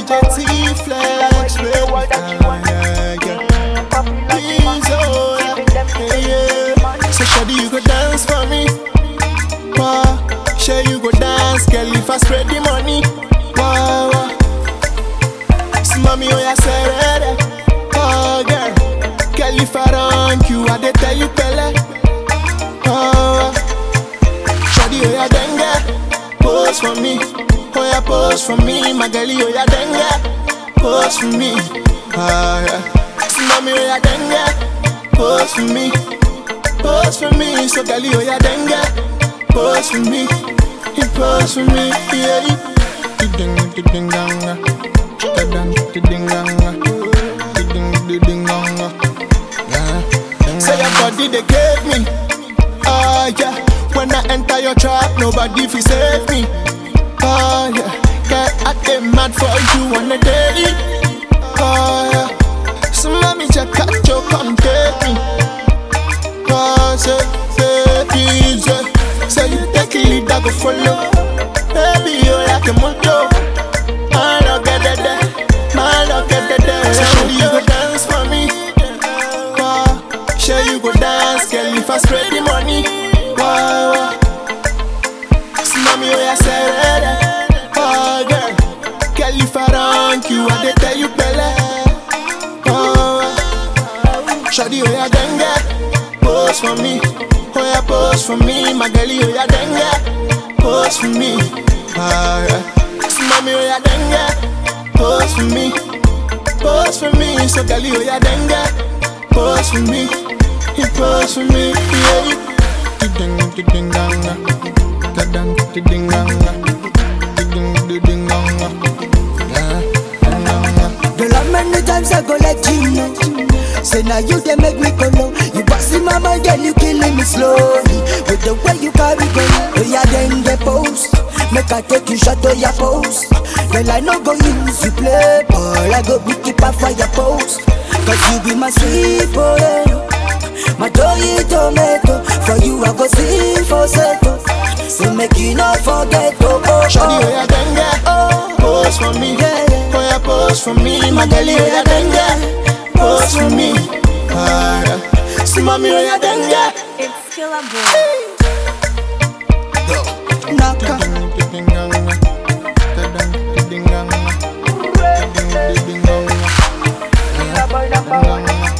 DJ T-Flex, baby. Please, oh, yeah. So shawty, you go dance for me. Wow. Sure you go dance, girl, if I spread the money. Wow, wow. See, mommy, oh, yeah, say ready. Oh, girl. Girl, if I rank you, I dey tell you, Pele. Oh, shawty, oh, yeah, dengue. Pose for me. Oh, yeah, pose for me. My girlie, oh, yeah, dengue. Pose for me. Oh, yeah. See, mommy, oh, yeah, dengue. Pose for me. Pose for me. So, girlie, oh, yeah, dengue. Pose for me, he pose for me, yeah. Ding ding ganga, ding ding ganga, ding ganga. Say your body they gave me, oh yeah. When I enter your trap, nobody fi save me, oh yeah. Girl, I get mad for you on a daily, oh yeah. So mommy just cut your come take me, oh say baby, yeah. Say you take it, lead, I go follow. Baby, you like a mojo. Man, don't get it there. Man, don't get it there. So sure you go dance for me. Wow. Sure you go dance, girl, if I spread the money. Wow, wow. See, mommy, oh, yeah, say ready. Oh, girl. Girl, if I rank you, I dey tell you, Pele. Oh, wow. Shawty, oh, yeah, dengue. Pose for me. Oh yeah, pose for me, my girlie, oh yeah, dengue. Pose for me, ah yeah. So mommy, oh yeah, dengue. Pose for me, pose for me. So girlie, oh yeah, dengue. Pose for me, he pose for me, yeah. Ding ding ganga, ding ganga, ding ganga, yeah. Girl, how many times I go let you know? Say now you they make me go low. You passing my mind, girl, you killing me slowly. With the way you carry go, oh yeah, then get pose. Make I take you shot to your pose. Girl, I no go use you play ball. I go pick it up for your pose. Cause you be my sweet potato, my toy tomato. For you I go sing for settle. So make you not forget to shawty, oh yeah, dengue. Pose for me, yeah, yeah. Oh yeah, pose for me, my girlie, oh yeah, dengue. Pose for me, ah yeah. See mommy, oh yeah, dengue. It's Killer Boy. Naka. Ding